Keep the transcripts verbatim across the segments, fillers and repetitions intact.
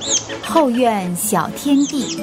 后院小天地。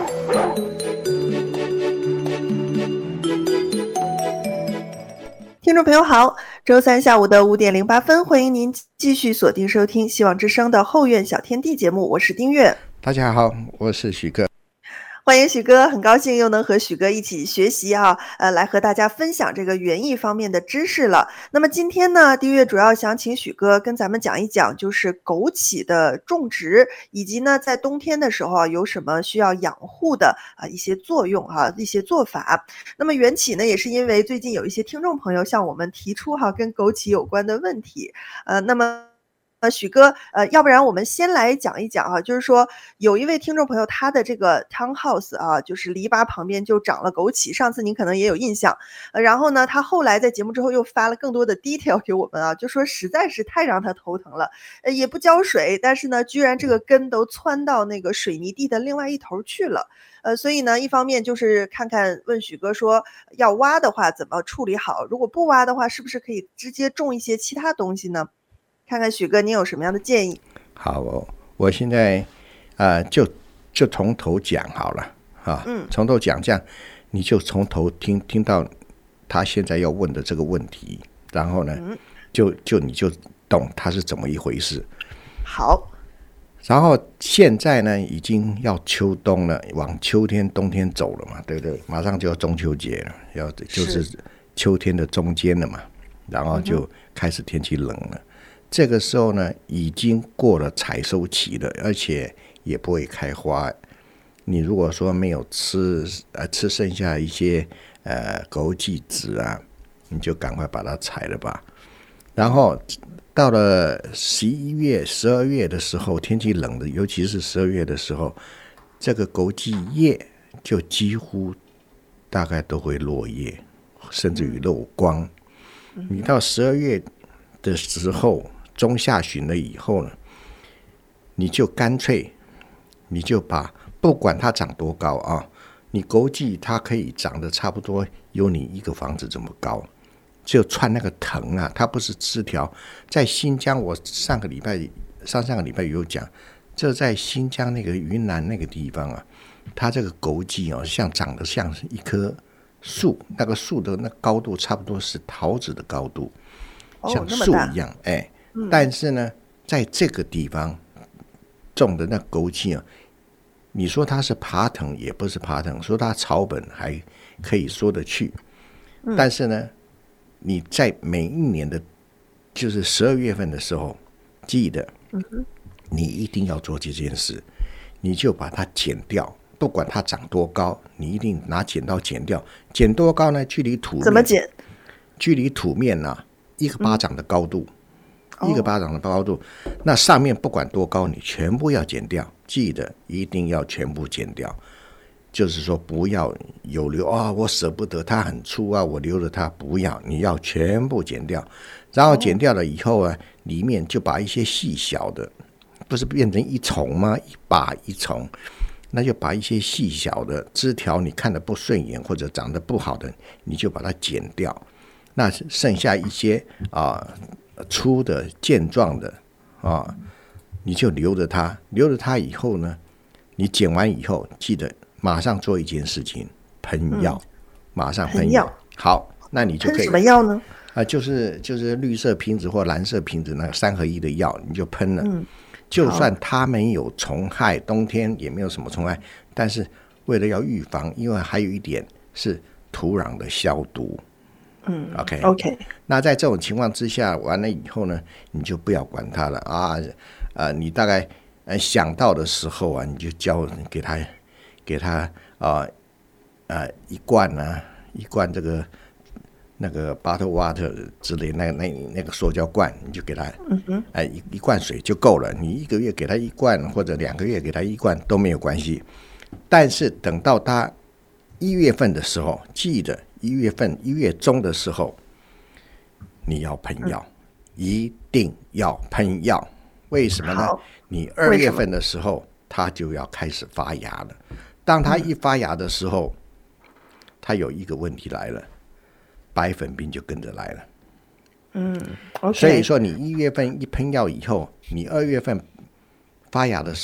听众朋友好，周三下午的五点零八分，欢迎您继续锁定收听希望之声的后院小天地节目，我是丁月。 大家好，我是许哥。 欢迎许哥，很高兴又能和许哥一起学习啊，呃，来和大家分享这个园艺方面的知识了。那么今天呢，丁月主要想请许哥跟咱们讲一讲，就是枸杞的种植，以及呢在冬天的时候啊，有什么需要养护的啊一些作用啊，一些做法。那么缘起呢，也是因为最近有一些听众朋友向我们提出哈、啊、跟枸杞有关的问题，呃，那么。呃，许哥，呃，要不然我们先来讲一讲啊，就是说有一位听众朋友，他的这个 townhouse 啊，就是篱笆旁边就长了枸杞，上次您可能也有印象，呃，然后呢，他后来在节目之后又发了更多的 detail 给我们啊，就说实在是太让他头疼了，呃，也不浇水，但是呢，居然这个根都窜到那个水泥地的另外一头去了。呃，所以呢，一方面就是看看问许哥说，要挖的话怎么处理好，如果不挖的话，是不是可以直接种一些其他东西呢？看看许哥您有什么样的建议。 好、哦、我现在呃就就从头讲好了啊，嗯，从头讲，这样你就从头听听到他现在要问的这个问题，然后呢、嗯、就就你就懂他是怎么一回事。 好， 然后现在呢已经要秋冬了，往秋天冬天走了嘛，对不对？马上就要中秋节了，要就是秋天的中间了嘛，然后就开始天气冷了、嗯，这个时候呢已经过了采收期了，而且也不会开花。你如果说没有吃呃吃剩下一些呃枸杞子啊，你就赶快把它采了吧。然后到了十一月十二月的时候，天气冷的，尤其是十二月的时候，这个枸杞叶就几乎大概都会落叶，甚至于漏光。你到十二月的时候，中下旬了以后呢，你就干脆你就把不管它长多高啊，你枸杞它可以长得差不多有你一个房子这么高，就串那个藤啊，它不是枝条。在新疆，我上个礼拜上上个礼拜有讲，就在新疆那个云南那个地方啊，它这个枸杞哦，像长得像一棵树，那个树的那高度差不多是桃子的高度，像树一样，哎、哦。嗯、但是呢，在这个地方种的那枸杞啊，你说它是爬藤也不是爬藤，说它草本还可以说得去。嗯、但是呢，你在每一年的，就是十二月份的时候，记得，你一定要做这件事，你就把它剪掉，不管它长多高，你一定拿剪刀剪掉。剪多高呢？距离土面怎么剪？距离土面啊，一个巴掌的高度。嗯一个巴掌的高度，那上面不管多高，你全部要剪掉，记得一定要全部剪掉。就是说不要有留啊、哦，我舍不得它很粗啊，我留着它，不要，你要全部剪掉。然后剪掉了以后啊，里面就把一些细小的，不是变成一丛吗？一把一丛，那就把一些细小的枝条，你看得不顺眼或者长得不好的，你就把它剪掉。那剩下一些啊。粗的健壮的啊，你就留着它，留着它以后呢，你剪完以后记得马上做一件事情，喷药、嗯、马上喷药。好，那你就可以喷什么药呢？ 啊，就是就是绿色瓶子或蓝色瓶子那个三合一的药，你就喷了、嗯、就算它没有虫害，冬天也没有什么虫害，但是为了要预防，因为还有一点是土壤的消毒。 嗯 ，OK OK， 那在这种情况之下，完了以后呢，你就不要管它了啊，呃，你大概呃想到的时候啊，你就浇给它，给它啊呃一罐啊，一罐这个那个 bottle water 之类那那那个塑胶罐，你就给它，嗯哼，哎、呃、一一罐水就够了。你一个月给它一罐，或者两个月给它一罐都没有关系。但是等到它一月份的时候，记得。一月份一月中的时候你要喷药、嗯、一定要喷药。为什么呢？你二月份的时候它就要开始发芽了，当它一发芽的时候、嗯、它有一个问题来了，白粉病就跟着来了。 嗯 okay、 所以说你一月份一喷药以后，你二月份发芽的时候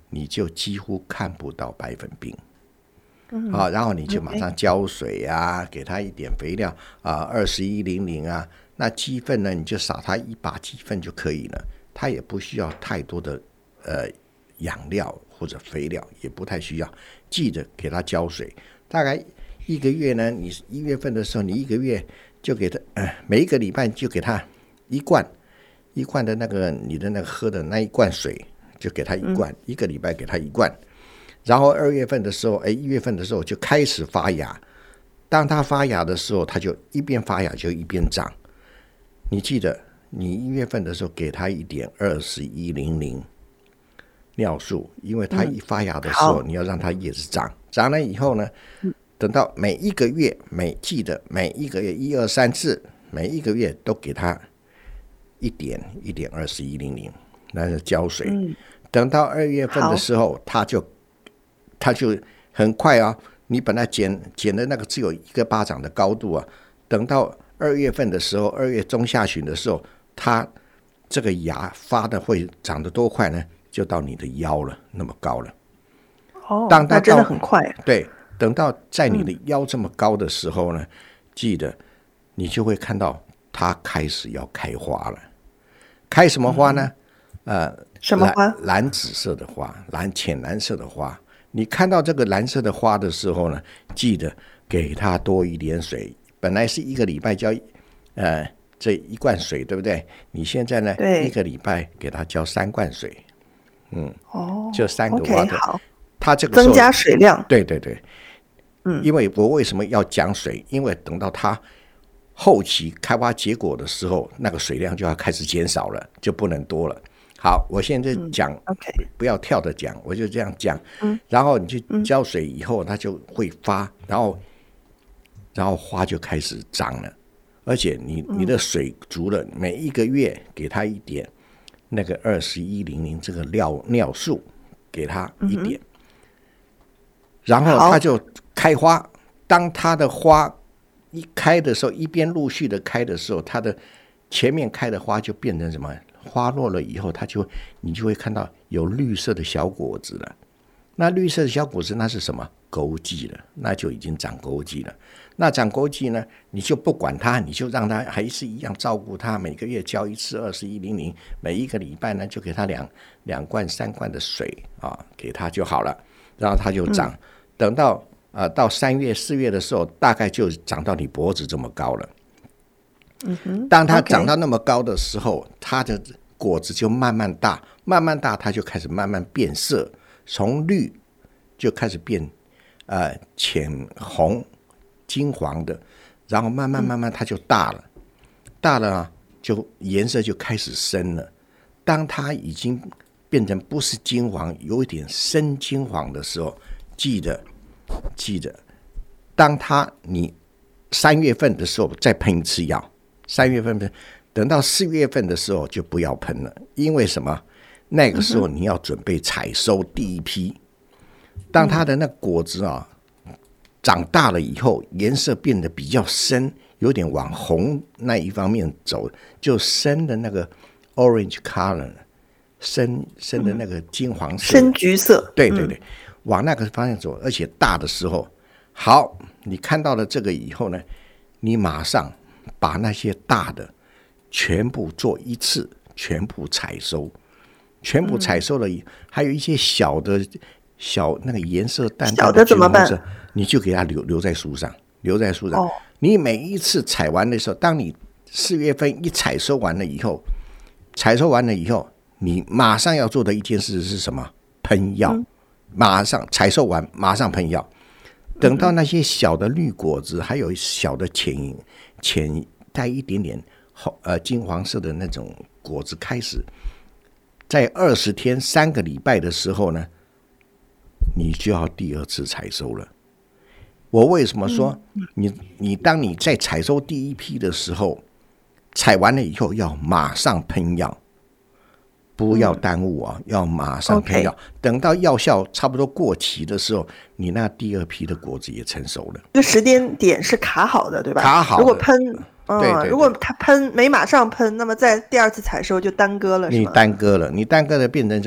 你就几乎看不到白粉病。 嗯， 好，然后你就马上浇水啊，给它一点肥料啊，二十一零零啊。那鸡粪呢，你就撒它一把鸡粪就可以了，它也不需要太多的呃养料或者肥料，也不太需要。记得给它浇水，大概一个月呢，你一月份的时候，你一个月就给它，呃，每一个礼拜就给它一罐一罐的那个你的那个喝的那一罐水，就给它一罐，嗯、一个礼拜给它一罐。然后二月份的时候，哎，一月份的时候就开始发芽。当它发芽的时候，它就一边发芽就一边长。你记得，你一月份的时候给它一点二十一零零尿素，因为它一发芽的时候，嗯、你要让它叶子长，长了以后呢，等到每一个月，每记得每一个月一二三四，每一个月都给它一点一点二十一零零，那是浇水。嗯、等到二月份的时候，它就它就很快啊！你本来剪剪的那个只有一个巴掌的高度啊，等到二月份的时候，二月中下旬的时候，它这个芽发的会长得多快呢？就到你的腰了，那么高了。 哦，当它那真的很快。 对，等到在你的腰这么高的时候呢，嗯、记得你就会看到它开始要开花了。开什么花呢？嗯、呃， 什么花？ 蓝, 蓝紫色的花，蓝浅蓝色的花。你看到这个蓝色的花的时候呢，记得给它多一点水。本来是一个礼拜浇呃这一罐水，对不对？你现在呢，一个礼拜给它浇三罐水，嗯， 哦， 就三个花的， okay, 好， 它这个时候增加水量， 对对对，嗯，因为我为什么要讲水？因为等到它后期开花结果的时候，那个水量就要开始减少了，就不能多了。好，我现在讲、嗯 okay. 不要跳着讲，我就这样讲、嗯、然后你去浇水以后、嗯、它就会发，然后然后花就开始长了，而且你你的水足了，每一个月给它一点那个二十一零零这个尿尿素，给它一点、嗯、然后它就开花。当它的花一开的时候，一边陆续的开的时候，它的前面开的花就变成什么？花落了以后，它就你就会看到有绿色的小果子了。那绿色的小果子那是什么？枸杞了，那就已经长枸杞了。那长枸杞呢，你就不管它，你就让它还是一样照顾它，每个月浇一次二十一零零，每一个礼拜呢就给它两两罐三罐的水啊，给它就好了，然后它就长。嗯、等到呃到三月四月的时候，大概就长到你脖子这么高了。 嗯哼， 当它长到那么高的时候， okay. 它的果子就慢慢大，慢慢大，它就开始慢慢变色，从绿就开始变呃浅红、金黄的，然后慢慢慢慢它就大了，嗯、大了、啊、就颜色就开始深了。当它已经变成不是金黄，有一点深金黄的时候，记得记得，当它你三月份的时候再喷一次药。三月份喷，等到四月份的时候就不要喷了，因为什么？那个时候你要准备采收第一批。当它的那果子啊长大了以后，颜色变得比较深，有点往红那一方面走，就深的那个 orange color， 深深的那个金黄色， 深橘色。 对对对，嗯、往那个方向走，而且大的时候，好，你看到了这个以后呢，你马上把那些大的全部做一次，全部采收，全部采收了，嗯、还有一些小的小那个颜色淡淡的橘红色，你就给它留留在树上，留在树上。哦、你每一次采完的时候，当你四月份一采收完了以后，采收完了以后，你马上要做的一件事是什么？喷药，嗯、马上采收完，马上喷药。等到那些小的绿果子，还有小的浅浅带一点点呃金黄色的那种果子开始，在二十天三个礼拜的时候呢，你就要第二次采收了。我为什么说你你当你在采收第一批的时候，采完了以后要马上喷药，不要耽误啊，要马上喷药。Okay. 等到药效差不多过期的时候，你那第二批的果子也成熟了。 这个时间点是卡好的，对吧？ 卡好的。 如果喷，嗯， 对对对， 如果它喷没马上喷，那么在第二次采收就耽搁了，是吗？ 你耽搁了，你耽搁了变成说，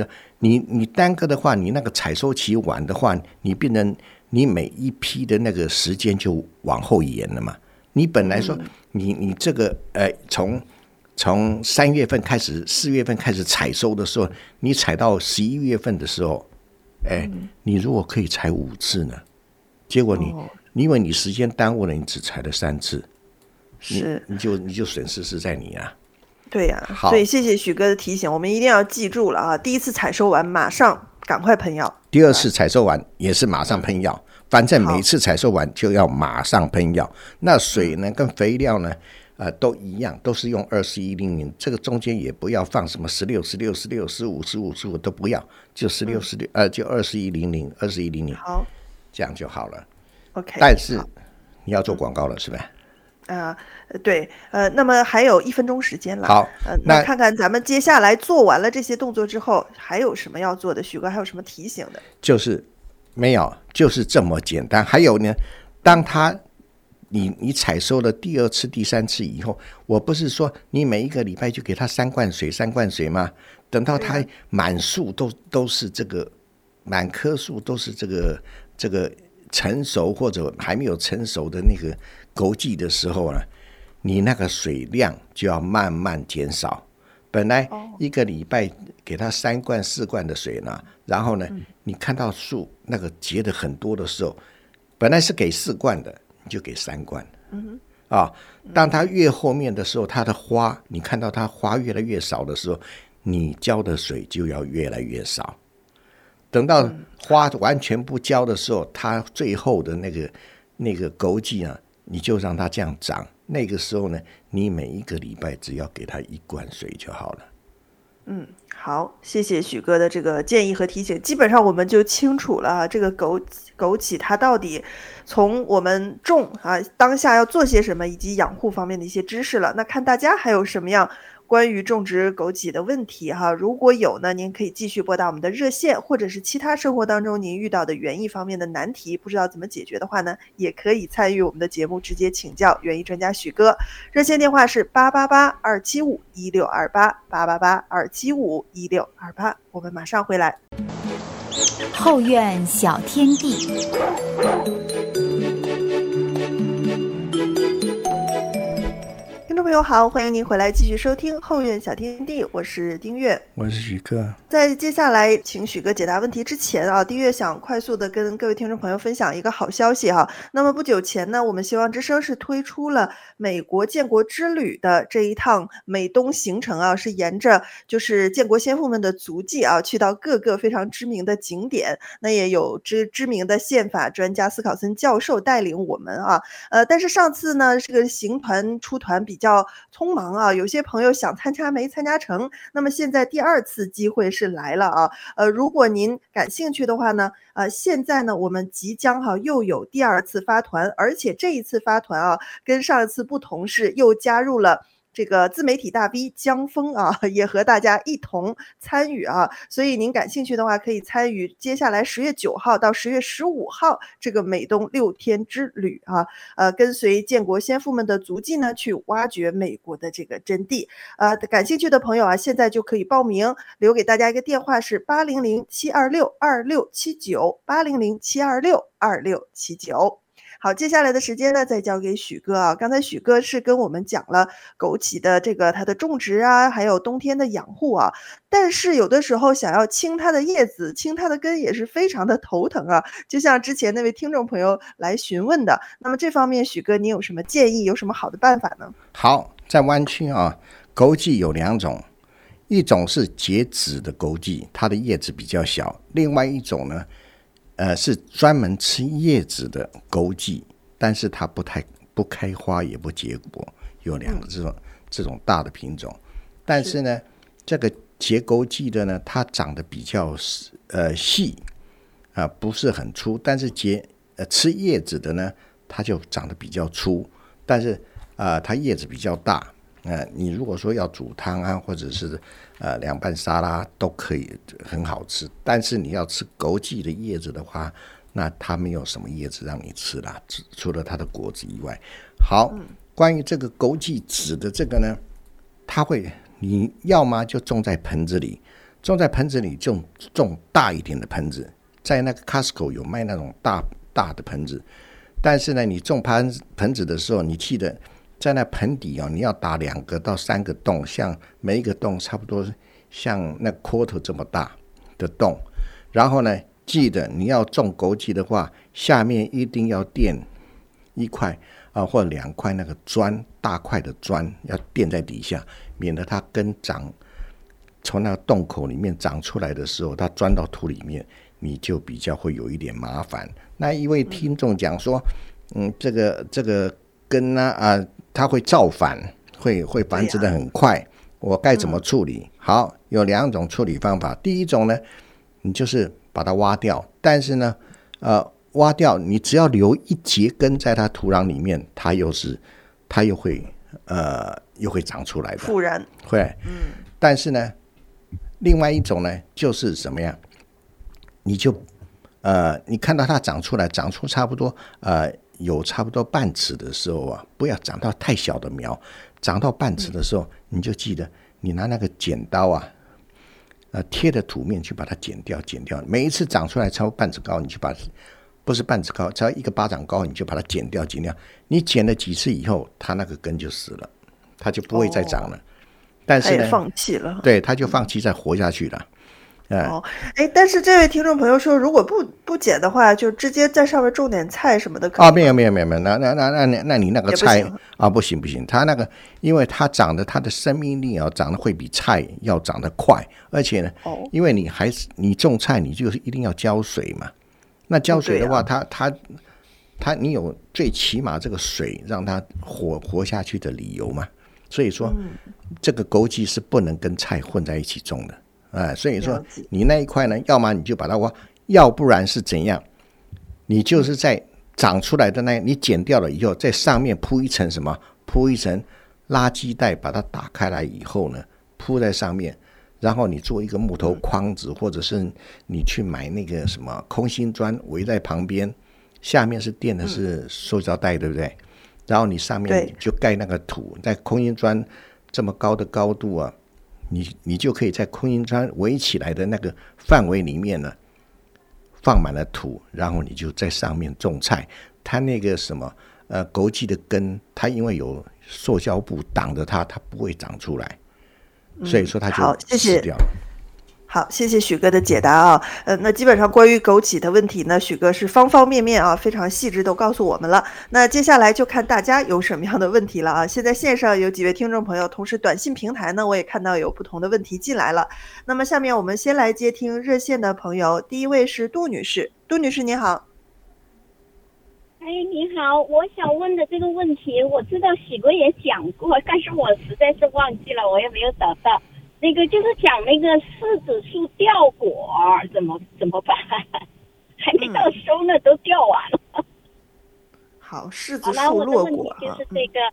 你你耽搁的话，你那个采收期晚的话，你变成你每一批的那个时间就往后延了嘛。你本来说你你这个呃从从三月份开始，四月份开始采收的时候，你采到十一月份的时候，哎，你如果可以采五次呢，结果你、哦、因为你时间耽误了，你只采了三次， 是你, 你就你就损失是在你啊。 对呀、啊，所以谢谢许哥的提醒，我们一定要记住了啊！第一次采收完马上赶快喷药， 第二次采收完也是马上喷药，反正每次采收完就要马上喷药。那水呢跟肥料呢，呃，都一样，都是用二十一零零，这个中间也不要放什么十六、十六、十六、十五、十五、十五都不要，就十六、十六，呃，就二十一零零、二十一零零，好，这样就好了。 OK， 但是你要做广告了，是吧？ 啊、呃，对，呃，那么还有一分钟时间了。 好， 呃，那看看咱们接下来做完了这些动作之后，还有什么要做的？许哥还有什么提醒的？ 就是没有，就是这么简单。还有呢，当他你你采收了第二次、第三次以后，我不是说你每一个礼拜就给他三罐水、三罐水吗？等到他满树都都是这个满棵树都是这个这个成熟或者还没有成熟的那个枸杞的时候呢，你那个水量就要慢慢减少。本来一个礼拜给它三罐四罐的水呢，然后呢，你看到树那个结的很多的时候，本来是给四罐的，你就给三罐。嗯啊，当它越后面的时候，它的花，你看到它花越来越少的时候，你浇的水就要越来越少。等到花完全不浇的时候，它最后的那个那个枸杞啊，你就让它这样长。那个时候呢，你每一个礼拜只要给它一罐水就好了。 嗯，好，谢谢许哥的这个建议和提醒，基本上我们就清楚了啊，这个枸枸杞它到底从我们种啊当下要做些什么，以及养护方面的一些知识了。那看大家还有什么样关于种植枸杞的问题哈，如果有呢，您可以继续拨打我们的热线，或者是其他生活当中您遇到的园艺方面的难题，不知道怎么解决的话呢，也可以参与我们的节目，直接请教园艺专家许哥。热线电话是八八八二七五一六二八八八八二七五一六二八，我们马上回来。 后院小天地。 听众朋友好，欢迎您回来继续收听后院小天地，我是丁月， 我是许哥。 在接下来请许哥解答问题之前啊，丁月想快速的跟各位听众朋友分享一个好消息哈。那么不久前呢，我们希望之声是推出了美国建国之旅的这一趟美东行程啊，是沿着就是建国先父们的足迹啊，去到各个非常知名的景点。那也有知知名的宪法专家斯考森教授带领我们啊，呃，但是上次呢，这个行团出团比较匆忙啊，有些朋友想参加没参加成，那么现在第二次机会是来了啊，呃，如果您感兴趣的话呢，呃，现在呢我们即将哈、啊、又有第二次发团，而且这一次发团啊跟上一次不同是又加入了这个自媒体大 V 江峰啊，也和大家一同参与啊，所以您感兴趣的话，可以参与接下来十月九号到十月十五号这个美东六天之旅啊，呃，跟随建国先父们的足迹呢，去挖掘美国的这个真谛。呃，感兴趣的朋友啊，现在就可以报名，留给大家一个电话是八零零七二六二六七九八零零七二六二六七九。好，接下来的时间呢，再交给许哥啊。刚才许哥是跟我们讲了枸杞的这个它的种植啊，还有冬天的养护啊。但是有的时候想要清它的叶子、清它的根也是非常的头疼啊。就像之前那位听众朋友来询问的，那么这方面许哥你有什么建议，有什么好的办法呢？ 好，在湾区啊，枸杞有两种，一种是结籽的枸杞，它的叶子比较小；另外一种呢。呃，是专门吃叶子的枸杞，但是它不太不开花也不结果，有两个这种、嗯、这种大的品种。但是呢，是这个结枸杞的呢，它长得比较呃细啊、呃，不是很粗。但是结呃吃叶子的呢，它就长得比较粗，但是啊、呃，它叶子比较大。呃，你如果说要煮汤啊，或者是呃凉拌沙拉都可以，很好吃。但是你要吃枸杞的叶子的话，那它没有什么叶子让你吃啦，除了它的果子以外。好，关于这个枸杞籽的这个呢，它会你要么就种在盆子里， 种在盆子里种种大一点的盆子，在那个 Costco 有卖那种大大的盆子，但是呢，你种盆盆子的时候，你记得在那盆底哦，你要打两个到三个洞，像每一个洞差不多像那 quarter 这么大的洞，然后呢，记得你要种枸杞的话，下面一定要垫一块啊，或者两块那个砖，大块的砖要垫在底下，免得它根长从那个洞口里面长出来的时候，它钻到土里面，你就比较会有一点麻烦。那一位听众讲说，嗯，这个这个根呢啊，它会造反，会会繁殖的很快，我该怎么处理？好，有两种处理方法。第一种呢，你就是把它挖掉，但是呢，呃，挖掉你只要留一节根在它土壤里面，它又是它又会呃又会长出来的， 复燃会。嗯，但是呢，另外一种呢，就是什么样？你就呃，你看到它长出来，长出差不多呃有差不多半尺的时候啊，不要长到太小的苗，长到半尺的时候，你就记得你拿那个剪刀啊，呃贴着土面去把它剪掉，剪掉。每一次长出来超过半尺高，你就把不是半尺高，只要一个巴掌高，你就把它剪掉，剪掉。你剪了几次以后，它那个根就死了，它就不会再长了。哦，但是呢， 他也放弃了， 对，他就放弃再活下去了。 嗯、哦，哎，但是这位听众朋友说，如果不不剪的话，就直接在上面种点菜什么的可以吗？ 啊，没有没有没有没有，那那那那那你那个菜啊，不行不行，它那个因为它长得它的生命力啊，长得会比菜要长得快，而且呢，哦，因为你还是你种菜，你就是一定要浇水嘛。那浇水的话，哦，它它它你有最起码这个水让它活活下去的理由嘛。所以说，嗯，这个枸杞是不能跟菜混在一起种的。啊，所以说你那一块呢，要么你就把它挖，要不然是怎样？你就是在长出来的那，你剪掉了以后，在上面铺一层什么？铺一层垃圾袋，把它打开来以后呢，铺在上面，然后你做一个木头框子，或者是你去买那个什么空心砖围在旁边，下面是垫的是塑胶袋，对不对？然后你上面就盖那个土，在空心砖这么高的高度啊。你你就可以在空心砖围起来的那个范围里面呢，放满了土，然后你就在上面种菜。它那个什么呃枸杞的根，它因为有塑胶布挡着它，它不会长出来，所以说它就死掉了。 嗯，好，谢谢许哥的解答啊。呃，那基本上关于枸杞的问题呢，许哥是方方面面啊，非常细致都告诉我们了。那接下来就看大家有什么样的问题了啊。现在线上有几位听众朋友，同时短信平台呢，我也看到有不同的问题进来了。那么下面我们先来接听热线的朋友，第一位是杜女士。杜女士您好。 哎，你好，我想问的这个问题，我知道许哥也讲过，但是我实在是忘记了，我也没有找到。那个就是讲那个柿子树掉果怎么怎么办，还没到收呢，嗯，都掉完了。 好，柿子树落果， 就是这个。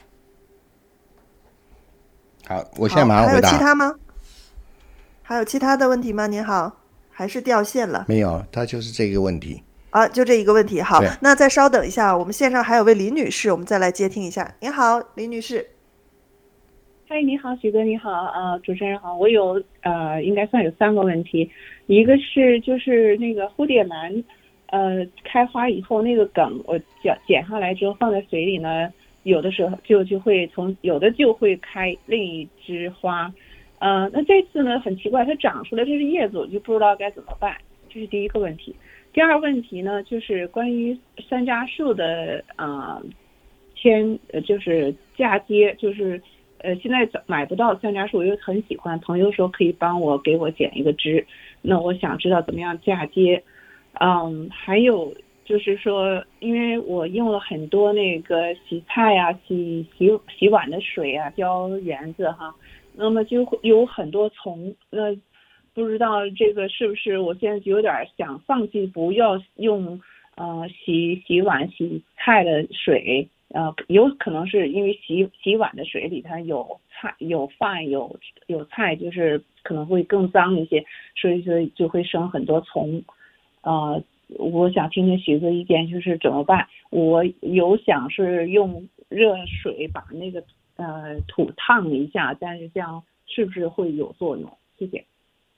好，我现在马上回答。 还有其他吗？还有其他的问题吗？您好，还是掉线了？ 没有，他就是这个问题。 啊，就这一个问题。好，那再稍等一下，我们线上还有位李女士，我们再来接听一下。您好，李女士。 嗨，你好，许哥，你好，呃，主持人好，我有呃，应该算有三个问题，一个是就是那个蝴蝶兰，呃，开花以后那个梗，我剪剪下来之后放在水里呢，有的时候就就会从有的就会开另一枝花，呃，那这次呢很奇怪，它长出来这是叶子，我就不知道该怎么办，这是第一个问题。第二个问题呢，就是关于山楂树的啊，签呃就是嫁接，就是。呃，现在买不到山楂树，我又很喜欢，朋友说可以帮我给我剪一个枝，那我想知道怎么样嫁接。嗯，还有就是说，因为我用了很多那个洗菜啊、洗洗洗碗的水啊、浇园子哈，那么就会有很多虫，那不知道这个是不是我现在就有点想放弃，不要用呃洗洗碗、洗菜的水。呃，有可能是因为洗洗碗的水里它有菜、有饭、有有菜，就是可能会更脏一些，所以说就会生很多虫。呃，我想听听许哥意见，就是怎么办？我有想是用热水把那个呃土烫一下，但是这样是不是会有作用？谢谢。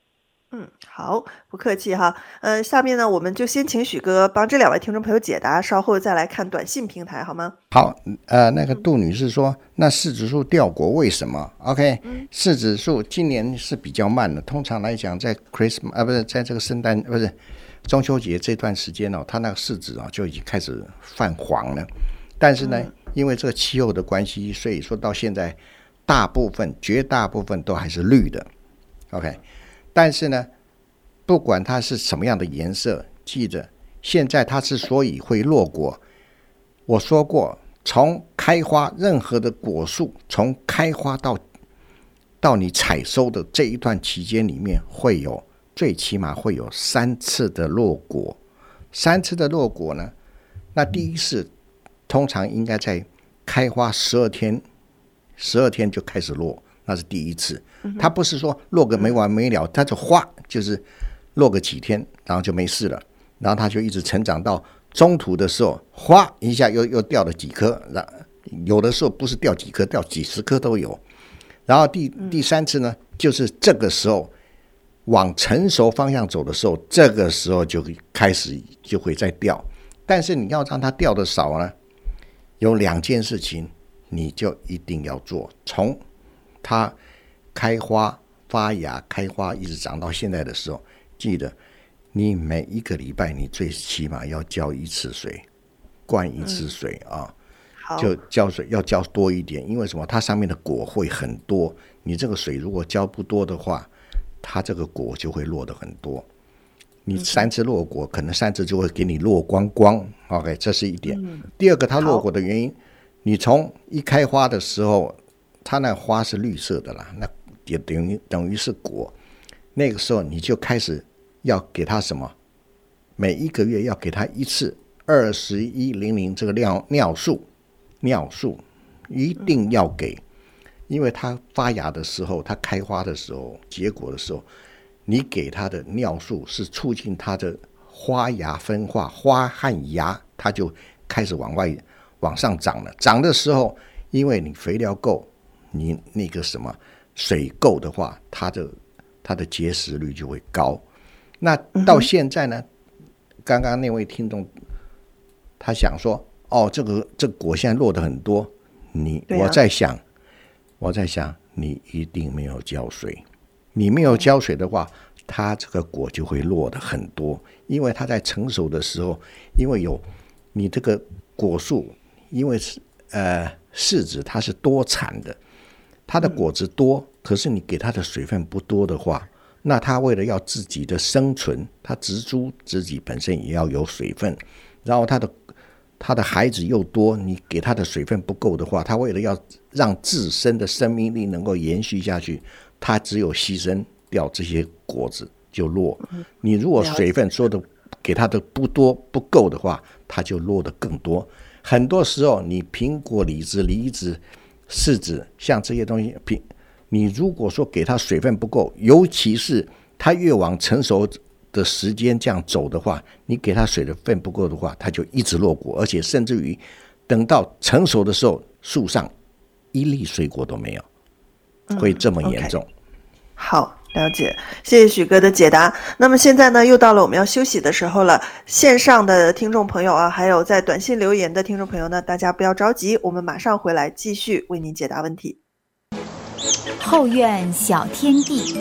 嗯，好，不客气哈。呃，下面呢，我们就先请许哥帮这两位听众朋友解答，稍后再来看短信平台，好吗？ 好，呃，那个杜女士说，那市指数掉国为什么 ？OK，市指数今年是比较慢的，通常来讲，在 Christmas 啊，不是在这个圣诞，不是中秋节这段时间哦，它那个市值啊就已经开始泛黄了。但是呢，嗯、因为这个气候的关系，所以说到现在，大部分、绝大部分都还是绿的。OK。但是呢，不管它是什么样的颜色，记着，现在它之所以会落果，我说过，从开花，任何的果树从开花到到你采收的这一段期间里面，会有最起码会有三次的落果。三次的落果呢，那第一次通常应该在开花十二天，十二天就开始落。那是第一次，它不是说落个没完没了，它就哗就是落个几天，然后就没事了，然后它就一直成长到中途的时候，哗一下又又掉了几颗，有的时候不是掉几颗，掉几十颗都有。然后第第三次呢，就是这个时候往成熟方向走的时候，这个时候就开始就会再掉。但是你要让它掉的少呢，有两件事情你就一定要做，从它开花发芽开花一直长到现在的时候，记得你每一个礼拜你最起码要浇一次水，灌一次水、嗯、啊，就浇水要浇多一点，因为什么？它上面的果会很多，你这个水如果浇不多的话，它这个果就会落得很多。你三次落果，可能三次就会给你落光光。OK， 这是一点。嗯、第二个，它落果的原因，你从一开花的时候。它那花是绿色的啦，那也等于等于是果。那个时候你就开始要给它什么？每一个月要给它一次二十一零零这个尿尿素，尿素一定要给，因为它发芽的时候，它开花的时候，结果的时候，你给它的尿素是促进它的花芽分化，花和芽它就开始往外往上长了。长的时候，因为你肥料够。你那个什么水够的话，它的它的结实率就会高。那到现在呢，嗯、刚刚那位听众他想说，哦，这个这个果现在落得很多，你、啊、我在想，我在想，你一定没有浇水。你没有浇水的话，它这个果就会落得很多，因为它在成熟的时候，因为有你这个果树，因为是呃柿子它是多产的。它的果子多，可是你给它的水分不多的话，那它为了要自己的生存，它植株自己本身也要有水分，然后它的它的孩子又多，你给它的水分不够的话，它为了要让自身的生命力能够延续下去，它只有牺牲掉这些果子就落。你如果水分说的给它的不多不够的话，它就落得更多。很多时候你苹果、李子、梨子、柿子像这些东西，你如果说给它水分不够，尤其是它越往成熟的时间这样走的话，你给它水的分不够的话，它就一直落果，而且甚至于等到成熟的时候，树上一粒水果都没有，会这么严重。 嗯 okay. 好，了解，谢谢许哥的解答。那么现在呢，又到了我们要休息的时候了。线上的听众朋友啊，还有在短信留言的听众朋友呢，大家不要着急，我们马上回来继续为您解答问题。 后院小天地，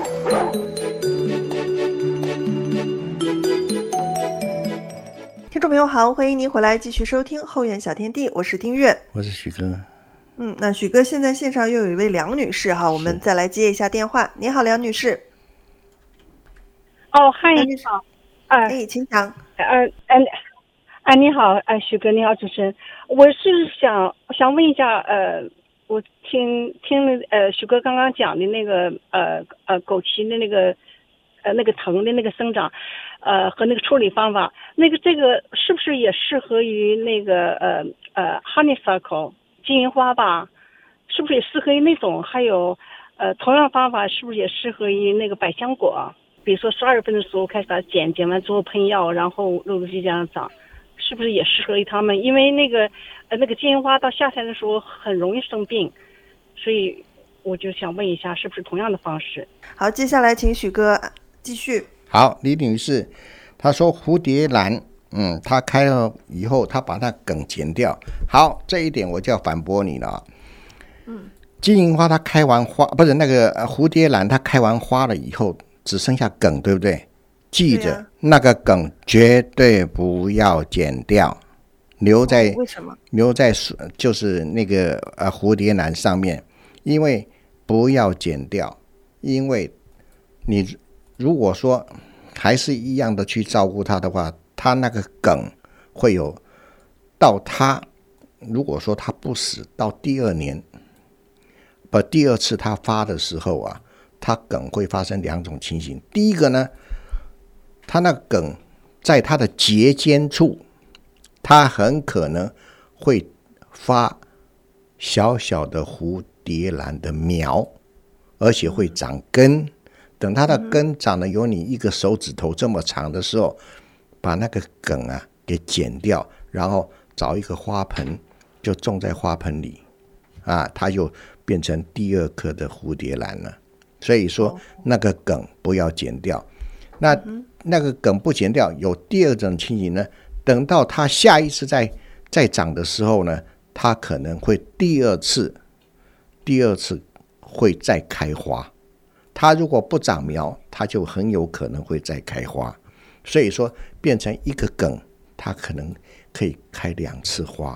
听众朋友好，欢迎您回来继续收听后院小天地，我是丁月， 我是许哥。 嗯，那许哥现在线上又有一位梁女士哈，我们再来接一下电话。你好，梁女士。 哦，嗨，你好。 哎、呃，请讲。 呃，呃，啊，你好，呃，许哥，你好，主持人，我是想想问一下，呃，我听听了呃许哥刚刚讲的那个呃呃枸杞的那个呃那个藤的那个生长，呃和那个处理方法，那个这个是不是也适合于那个呃呃 honeysuckle？金银花吧，是不是也适合于那种？还有，呃，同样方法是不是也适合于那个百香果？比如说十二月份的时候开始把它剪，剪完之后喷药，然后陆陆续续这样长，是不是也适合于他们？因为那个，呃，那个金银花到夏天的时候很容易生病，所以我就想问一下，是不是同样的方式？ 好，接下来请许哥继续。 好，李女士，她说蝴蝶兰，嗯，她开了以后，她把那梗剪掉。好，这一点我就要反驳你了。嗯，金银花它开完花，不是那个蝴蝶兰，它开完花了以后，只剩下梗，对不对？记着，啊、那个梗绝对不要剪掉，留在、 哦、为什么？ 留在就是那个呃蝴蝶兰上面，因为不要剪掉，因为你如果说还是一样的去照顾它的话，它那个梗会有到它如果说它不死，到第二年不第二次它发的时候啊，它梗会发生两种情形。第一个呢，它那个梗在它的节间处，它很可能会发小小的蝴蝶兰的苗，而且会长根。等它的根长得有你一个手指头这么长的时候，把那个梗啊给剪掉，然后找一个花盆就种在花盆里啊，它就变成第二颗的蝴蝶兰了。所以说那个梗不要剪掉。那那个梗不剪掉，有第二种情形呢，等到它下一次再再长的时候呢，它可能会第二次第二次会再开花。它如果不长苗，它就很有可能会再开花。所以说变成一个梗，它可能可以开两次花。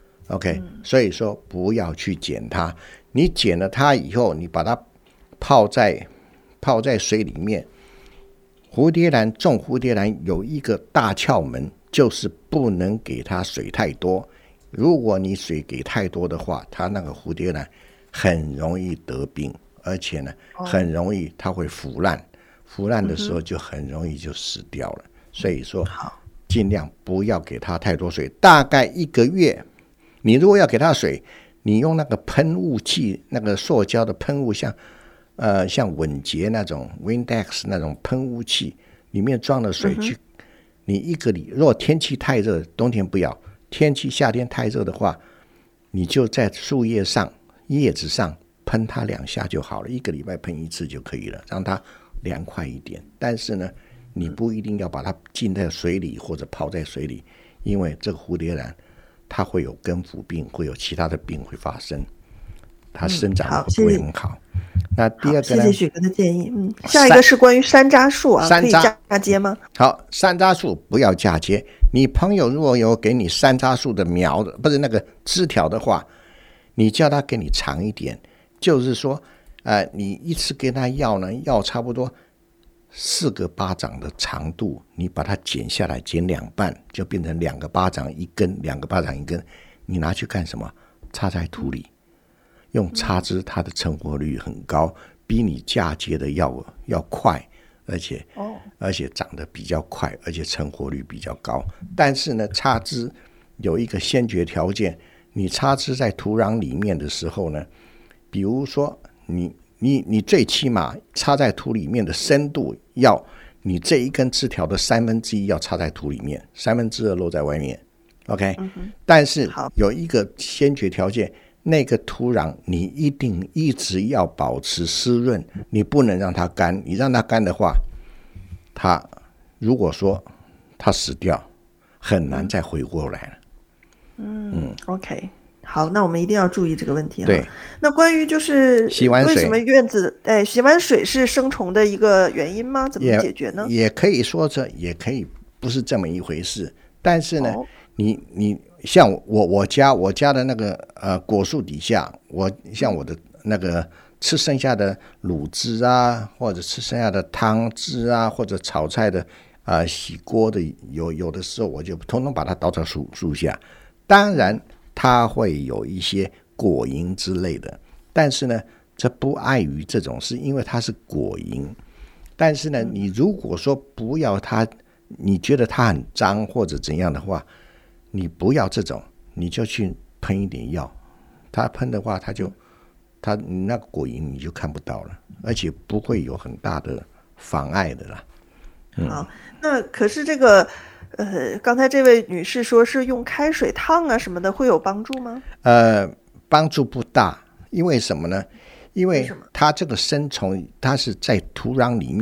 OK、嗯、所以说不要去剪它。你剪了它以后，你把它泡在泡在水里面。蝴蝶兰种蝴蝶兰有一个大窍门，就是不能给它水太多。如果你水给太多的话，它那个蝴蝶兰很容易得病，而且呢很容易它会腐烂，腐烂的时候就很容易就死掉了。所以说尽量不要给它太多水，大概一个月。你如果要给它水，你用那个喷雾器，那个塑胶的喷雾，像呃像稳洁那种 Windex 那种喷雾器，里面装了水去、嗯、你一个礼，如果天气太热，冬天不要，天气夏天太热的话，你就在树叶上叶子上喷它两下就好了，一个礼拜喷一次就可以了，让它凉快一点。但是呢你不一定要把它浸在水里或者泡在水里，因为这个蝴蝶兰它会有根腐病，会有其他的病会发生，它生长会不会很好、嗯、好那第二个呢， 谢谢许哥的建议。嗯，下一个是关于山楂树啊，可以嫁接吗？ 好，山楂树不要嫁接。你朋友如果有给你山楂树的苗的，不是那个枝条的话，你叫他给你长一点，就是说呃，你一次给他要呢，要差不多四个巴掌的长度，你把它剪下来，剪两半，就变成两个巴掌一根，两个巴掌一根。你拿去干什么？插在土里，用插枝，它的成活率很高，比你嫁接的要要快，而且、哦、而且长得比较快，而且成活率比较高。但是呢，插枝有一个先决条件，你插枝在土壤里面的时候呢，比如说你。你你最起码插在土里面的深度要你这一根枝条的三分之一要插在土里面，三分之二露在外面 OK、嗯、但是有一个先决条件，那个土壤你一定一直要保持湿润，你不能让它干，你让它干的话，它如果说它死掉很难再回过来了。 嗯, 嗯 OK，好，那我们一定要注意这个问题。 对， 那关于就是洗完水， 为什么院子哎洗完水是生虫的一个原因吗？怎么解决呢？ 也, 也可以说这也可以不是这么一回事，但是呢，哦、你你像我我家我家的那个呃果树底下，我像我的那个吃剩下的卤汁啊，或者吃剩下的汤汁啊，或者炒菜的啊、呃、洗锅的有有的时候我就统统把它倒到树树下，当然。它会有一些果蝇之类的，但是呢这不碍于这种事，因为它是果蝇。但是呢你如果说不要它，你觉得它很脏或者怎样的话，你不要这种，你就去喷一点药，它喷的话它就它那个果蝇你就看不到了，而且不会有很大的妨碍的啦、 嗯、好，那可是这个呃，刚才这位女士说是用开水烫啊什么的，会有帮助吗？ 呃，帮助不大，因为什么呢？因为它这个生虫，它是在土壤里面，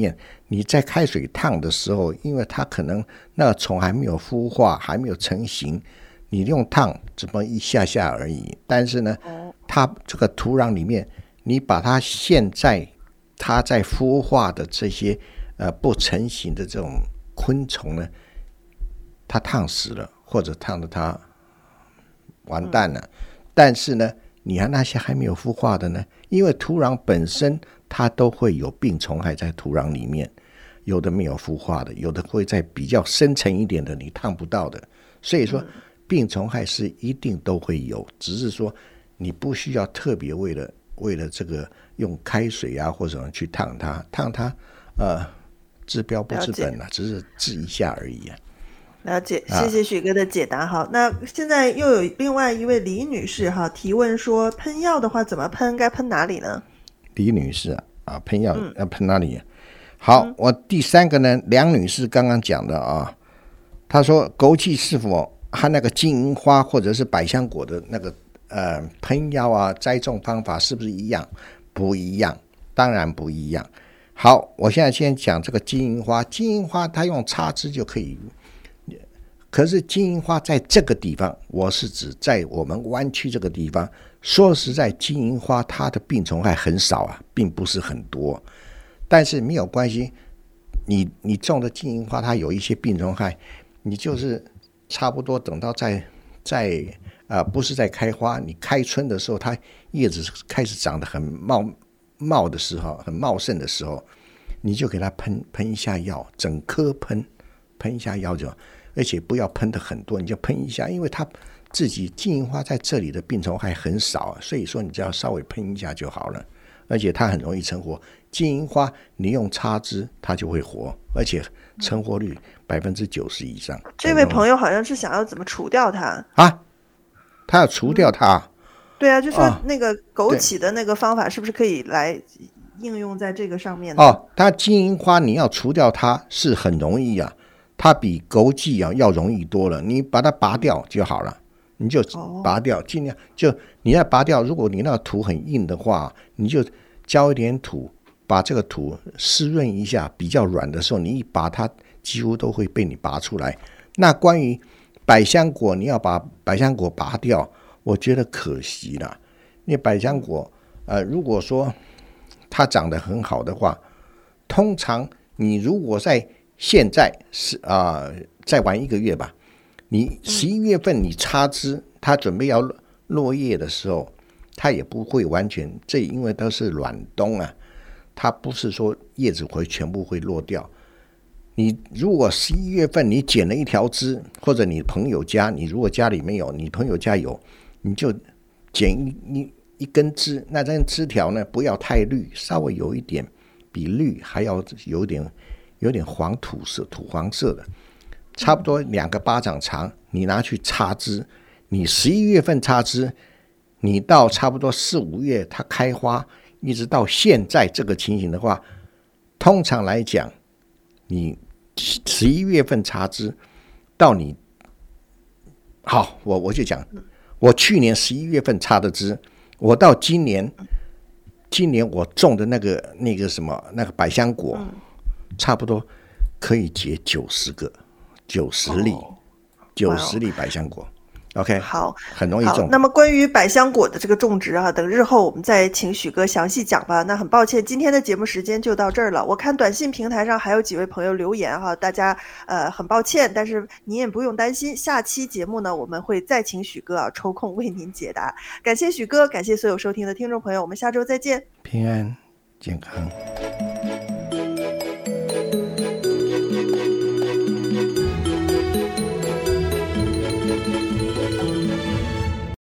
你在开水烫的时候，因为它可能那个虫还没有孵化，还没有成型，你用烫这么一下下而已。但是呢，它这个土壤里面，你把它现在它在孵化的这些呃不成型的这种昆虫呢，它烫死了，或者烫得它完蛋了。但是呢，你看那些还没有孵化的呢，因为土壤本身它都会有病虫害在土壤里面，有的没有孵化的，有的会在比较深层一点的你烫不到的，所以说病虫害是一定都会有，只是说你不需要特别为了为了这个用开水啊或者去烫它，烫它呃治标不治本啊，只是治一下而已啊。 了解，谢谢许哥的解答。好，那现在又有另外一位李女士哈提问说，喷药的话怎么喷？该喷哪里呢？ 李女士啊，啊喷药要喷哪里？好，嗯、我第三个呢，梁女士刚刚讲的啊，她说枸杞是否和那个金银花或者是百香果的那个呃喷药啊栽种方法是不是一样？不一样，当然不一样。好，我现在先讲这个金银花，金银花它用插枝就可以。可是金银花在这个地方，我是指在我们湾区这个地方，说实在，金银花它的病虫害很少啊，并不是很多。但是没有关系，你你种的金银花它有一些病虫害，你就是差不多等到在在呃不是在开花，你开春的时候，它叶子开始长得很茂茂的时候，很茂盛的时候，你就给它喷喷一下药，整颗喷喷一下药就好。而且不要喷的很多，你就喷一下，因为它自己金银花在这里的病虫害很少，所以说你只要稍微喷一下就好了。而且它很容易成活，金银花你用插枝它就会活，而且成活率百分之九十以上。 这位朋友好像是想要怎么除掉它啊？他要除掉它？嗯、 对啊，就说那个枸杞的那个方法是不是可以来应用在这个上面呢？ 哦，它金银花你要除掉它是很容易啊。它比枸杞啊要容易多了，你把它拔掉就好了，你就拔掉，尽量就你要拔掉。如果你那个土很硬的话，你就浇一点土，把这个土湿润一下，比较软的时候，你一拔它几乎都会被你拔出来。那关于百香果，你要把百香果拔掉，我觉得可惜了。因为百香果，呃，如果说它长得很好的话，通常你如果在现在是啊、呃，再晚一个月吧。你十一月份你插枝，它准备要落叶的时候，它也不会完全，这因为都是暖冬啊，它不是说叶子会全部会落掉。你如果十一月份你剪了一条枝，或者你朋友家，你如果家里没有，你朋友家有，你就剪一一一根枝，那根枝条呢不要太绿，稍微有一点比绿还要有点。有点黄土色、土黄色的，差不多两个巴掌长，你拿去插枝，你十一月份插枝，你到差不多四五月它开花，一直到现在这个情形的话，通常来讲，你十一月份插枝，到你好，我我就讲，我去年十一月份插的枝，我到今年，今年我种的那个那个什么那个百香果。差不多可以结九十个，九十粒，九十粒百香果。OK， 好， 很容易种。 那么关于百香果的这个种植啊，等日后我们再请许哥详细讲吧。那很抱歉，今天的节目时间就到这儿了。我看短信平台上还有几位朋友留言哈、啊，大家呃很抱歉，但是您也不用担心，下期节目呢我们会再请许哥啊抽空为您解答。感谢许哥，感谢所有收听的听众朋友，我们下周再见， 平安健康。